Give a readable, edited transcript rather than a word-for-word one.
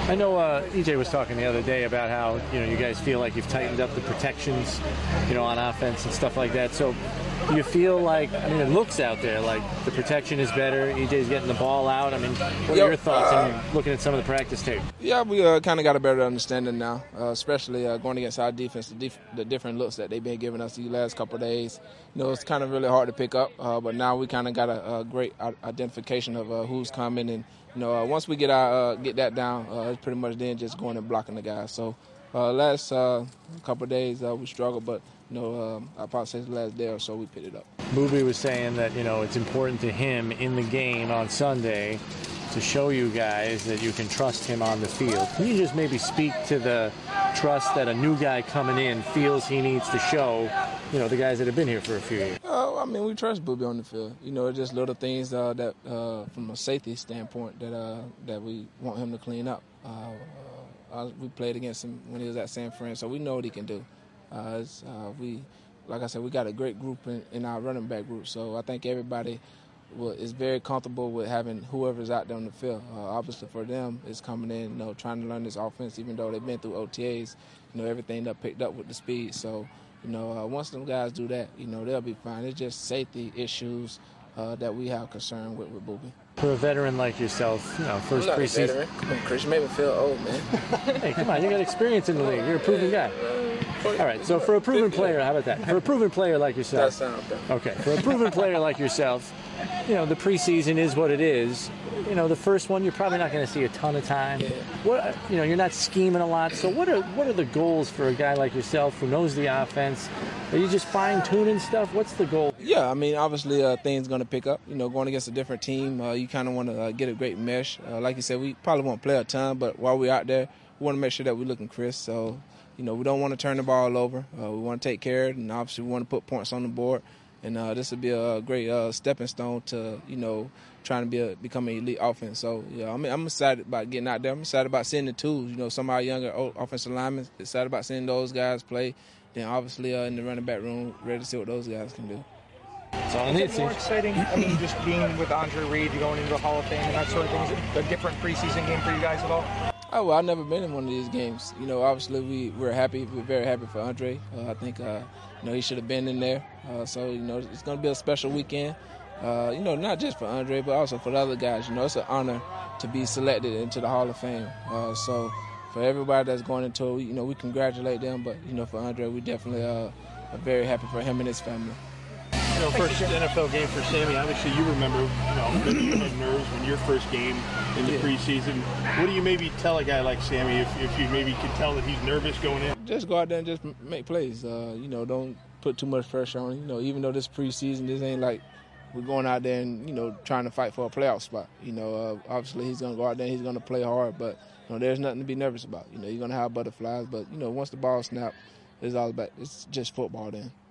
I know EJ was talking the other day about how you guys feel like you've tightened up the protections, on offense and stuff like that. So do you feel like, it looks out there like the protection is better, EJ's getting the ball out. What are your thoughts in looking at some of the practice tape? Yeah, we kind of got a better understanding now, especially going against our defense, the different looks that they've been giving us these last couple of days. It's kind of really hard to pick up, but now we kind of got a great identification of who's coming, and once we get that down, it's pretty much then just going and blocking the guys. So last couple of days we struggled, but I probably say the last day or so we picked it up. Boobie was saying that it's important to him in the game on Sunday to show you guys that you can trust him on the field. Can you just maybe speak to the trust that a new guy coming in feels he needs to show, the guys that have been here for a few years? We trust Boobie on the field. It's just little things that, from a safety standpoint, that we want him to clean up. We played against him when he was at San Fran, so we know what he can do. Like I said, we got a great group in our running back group, so I think everybody is very comfortable with having whoever's out there on the field. Obviously for them, it's coming in, trying to learn this offense, even though they've been through OTAs, everything that picked up with the speed. So, once them guys do that, they'll be fine. It's just safety issues that we have concern with Boobie. For a veteran like yourself, first preseason. Come on, Chris, you made me feel old, man. Hey, come on, you got experience in the league. You're a proven guy. All right, so for a proven player, how about that? For a proven player like yourself. That sounds better. Okay, for a proven player like yourself, the preseason is what it is. The first one, you're probably not going to see a ton of time. Yeah. You're not scheming a lot. So what are the goals for a guy like yourself who knows the offense? Are you just fine-tuning stuff? What's the goal? Yeah, obviously things going to pick up. Going against a different team, you kind of want to get a great mesh. Like you said, we probably won't play a ton, but while we're out there, we want to make sure that we're looking crisp. So, we don't want to turn the ball over. We want to take care of it, and obviously we want to put points on the board. And this would be a great stepping stone to, trying to become an elite offense. So, yeah, I'm excited about getting out there. I'm excited about seeing the tools. Some of our younger offensive linemen, excited about seeing those guys play. Then, obviously, in the running back room, ready to see what those guys can do. Is it more exciting, just being with Andre Reed, going into the Hall of Fame and that sort of thing? Is it a different preseason game for you guys at all? Oh, well, I've never been in one of these games. Obviously we're happy. We're very happy for Andre. I think, he should have been in there. So, it's going to be a special weekend. Not just for Andre, but also for the other guys. It's an honor to be selected into the Hall of Fame. So for everybody that's going into it, we congratulate them. But, for Andre, we definitely are very happy for him and his family. First NFL game for Sammy. Obviously, you remember, you had nerves when your first game in the preseason. What do you maybe tell a guy like Sammy if you maybe can tell that he's nervous going in? Just go out there and just make plays. Don't put too much pressure on him. Even though this preseason, this ain't like we're going out there and, trying to fight for a playoff spot. Obviously he's going to go out there and he's going to play hard, but, there's nothing to be nervous about. You're going to have butterflies, but, once the ball snaps, it's just football then.